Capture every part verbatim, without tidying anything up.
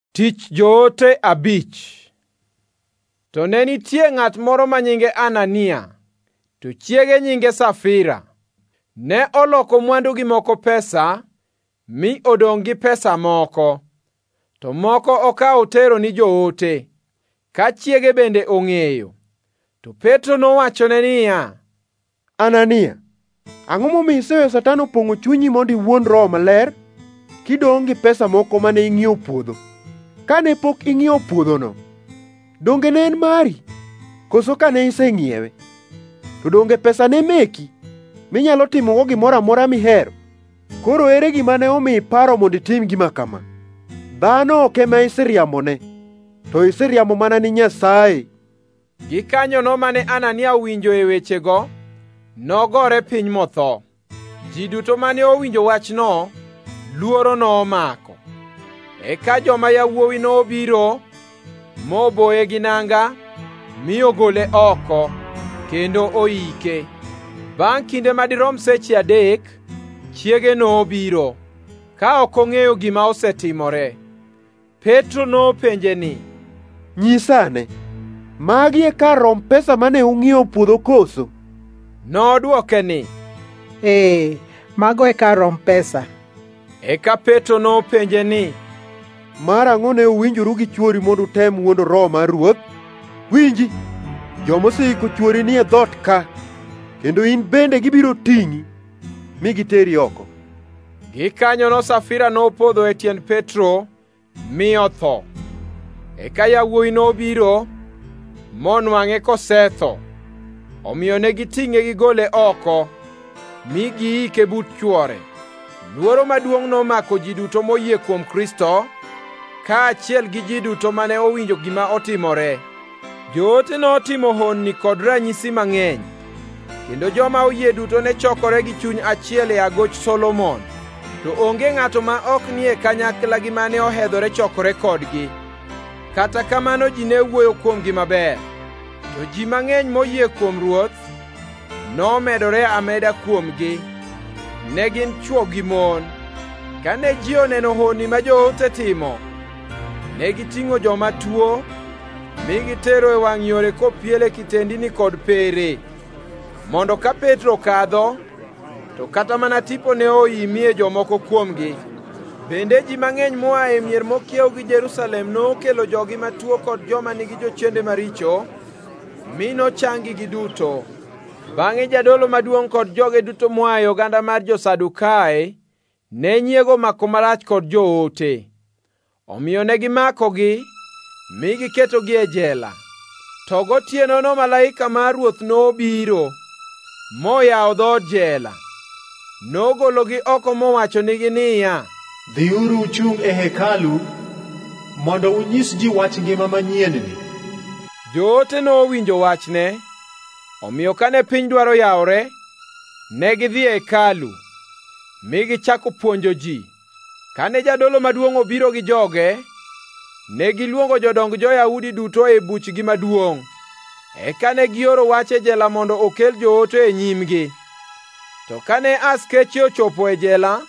Tich joote abich. To ne nitie ng'at moro ma nyinge Anania, to chiege nyinge Safira. Ne oloko mwandugi moko pesa, mi odong' gi pesa moko, to moko okawo tero ni joote, ka chiege bende ong'eyo. To Petro nowachone niya, Anania, ang'o momiyo iseweyo Satan opong'o chunyi mondo iwuond Roho Maler kidong' gi pesa moko mane ing'iewo puodho? Kane pok ing'iewo puodhono, donge ne en mari? Koso kane iseng'iewe, to donge pesane meki minyalo timogo gimoro amora mihero? Koro ere gima ne omiyo iparo mondo itim gima kama? Dhano ok ema iseriambone, to iseriambo mana ni Nyasaye. Gikanyono mane Anania owinjo e wechego, nogore piny motho. Ji duto mane owinjo wachno, luoro nomako. Eka joma yawuowi nobiro, moboye gi nanga, mi ogole oko, kendo oike. Bang' kinde madirom seche adek, chiege nobiro, ka ok ong'eyo gima osetimore. Petro nopenje ni, nyisa ane, magi e kar rom pesa mane ung'iewo puodho koso? Nodwoke ni, ee, mago e kar rom pesa. Eka Petro nopenje ni, mar ang'o ne uwinjoru gi chwori mondo utem wuondo Roho mar Ruoth? Winji, joma oseiko chwori ni e dhoot ka, kendo in bende gibiro ting'i mi giteri oko. Gikanyono Safira nopodho e tiend Petro mi otho. Eka yawuowi nobiro monwang'e kosetho, omiyo ne giting'e gigole oko mi giike but chwore. Luoro maduongʼ nomako ji duto moyie kuom Kristo, kaachiel gi ji duto mane owinjo gima otimore. Joote notimo honni kod ranyisi mang'eny, kendo joma oyie duto ne chokore gi chuny achiel e agoch Solomon, to onge ng'ato ma ok nie kanyakla gi mane ohedhore chokore kodgi. Kata kamano ji ne wuoyo kuomgi maber, to ji mang'eny moyie kuom Ruoth nomedore ameda kuomgi, ne gin chwo gi mon. Kane ji oneno honni ma joote timo, ne giting'o joma tuo mi gitero e wangʼ yore kopiele kitendini kod pere, mondo ka Petro kadho, to kata mana tipo ne oimie jomoko kuomgi. Bende ji mang'eny moa e mier mokiewo gi Jerusalem nokelo jogi matuo kod joma nigi jochiende maricho, mi nochangi gi duto. Bang'e jadolo maduongʼ kod joge duto moa e oganda mar jo-Sadukai ne nyiego mako marach kod joote. Omiyo ne gimakogi mi giketogi e jela. To gotienono malaika mar Ruoth nobiro, moyawo dhood jela. Nogologi oko mowachonegi niya, dhiuru uchung' e hekalu mondo unyis ji wach ngima manyien-ni. Joote nowinjo wachne, omiyo kane piny dwaro yawore, ne gidhi e hekalu, mi gichako puonjo ji. Kane jadolo maduongʼ obiro gi joge, ne giluongo jodong jo-Yahudi duto e buchgi maduongʼ. Eka ne gioro wach e jela mondo okel joote e nyimgi. To kane askeche ochopo e jela,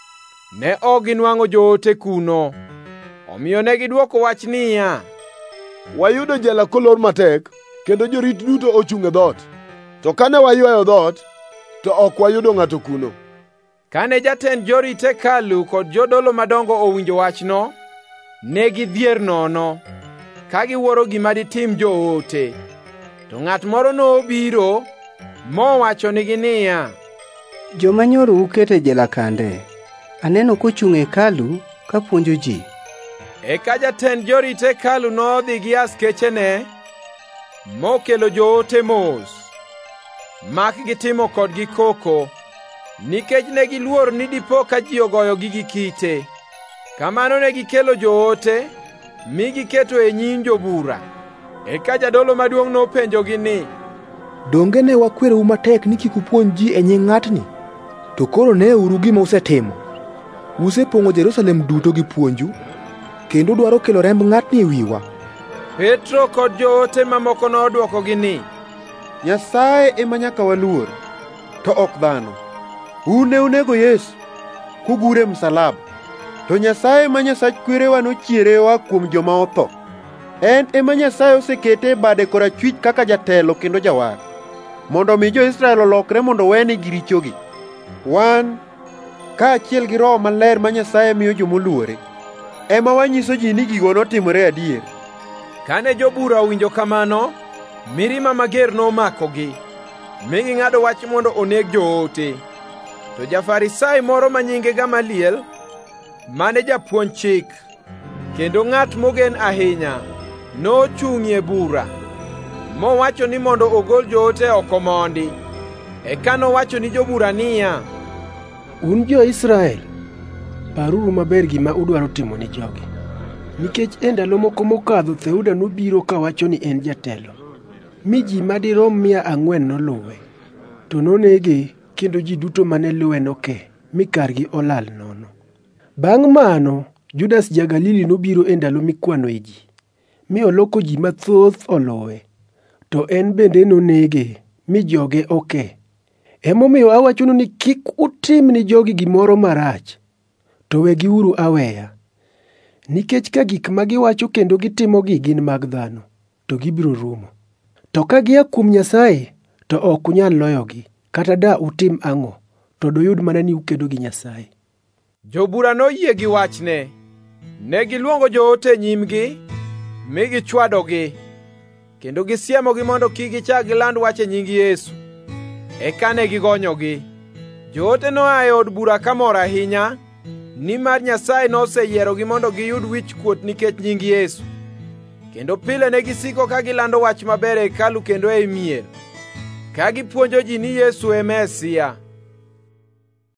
ne ok ginwang'o joote kuno. Omiyo ne gidwoko wach niya, wayudo jela kolor matek, kendo jorit duto ochungʼ e dhoot. To kane waywayo dhoot, to ok wayudo ng'ato kuno. Kane jatend jorit hekalu kod jodolo madongo owinjo wachno, ne gidhier nono, ka giwuoro gima ditim joote. To ng'at moro nobiro mowachonegi niya, joma nyoro uketo e jela kande, aneno kochungʼ e hekalu ka puonjo ji. Eka jatend jorit hekalu nodhi gi askechene mokelo joote mos, mak gitimo kodgi koko, nikech ne giluor ni dipo ka ji ogoyogi gi kite. Kamano ne gikelo joote mi giketo e nyim jobura. Eka jadolo maduongʼ nopenjogi ni, donge ne wakwerou matek ni kik upuonj ji e nying ng'atni? To koro neuru gima usetimo. Usepong'o Jerusalem duto gi puonju, kendo dwaro kelo remb ng'atni e wiwa. Petro kod joote mamoko nodwokogi ni, Nyasaye ema nyaka waluor, to ok dhano. Un ne unego Yesu, kugure msalaba. To Nyasaye ma Nyasach kwerewa nochiere oa kuom joma otho. En ema Nyasaye osekete e bade korachwich kaka jatelo kendo jawar, mondo omi jo-Israel olokre mondo wenegi richogi. Wan, kaachiel gi Roho Maler ma Nyasaye miyo jomoluore, ema wanyiso ji ni gigo notimore adier. Kane jobura owinjo kamano, mirima mager nomakogi, mi ging'ado wach mondo oneg joote. To ja-Farisai moro ma nyinge Gamaliel, mane japuonj chik, kendo ng'at mogen ahinya, nochung'ie bura, mowacho ni mondo ogol joote oko mondi. Eka nowacho ni jobura niya, un jo-Israel, paruru maber gima udwaro timo ni jogi. Nikech e ndalo moko mokadho Theuda nobiro kawacho ni en jatelo, mi ji madirom mia ang'wen noluwe, to nonege kendo ji duto mane luwe noke, mi kargi olal nono. Bang' mano, Judas ja-Galili nobiro e ndalo mikwanoe ji, mi oloko ji mathoth oluwe, to en bende nonege, mi joge oke. Emomiyo awachonu ni kik utim ni jogi gimoro marach, to wegiuru aweya. Nikech ka gik ma giwacho kendo gitimogi gin mag dhano, to gibiro rumo. To ka gia kuom Nyasaye, to ok unyal loyogi, kata da utim ang'o, to doyud mana ni ukedo gi Nyasaye. Jobura noyie gi wachne. Ne giluongo joote nyimgi, mi gichwadogi, kendo gisiemogi mondo kik gichak giland wach e nying Yesu. Eka ne gigonyogi. Joote noa e od bura kamor ahinya, nimar Nyasaye noseyierogi mondo giyud wich kuot nikech nying Yesu. Kendo pile ne gisiko ka gilando wach maber e hekalu kendo e mier, ka gipuonjo ji ni Yesu e Mesia.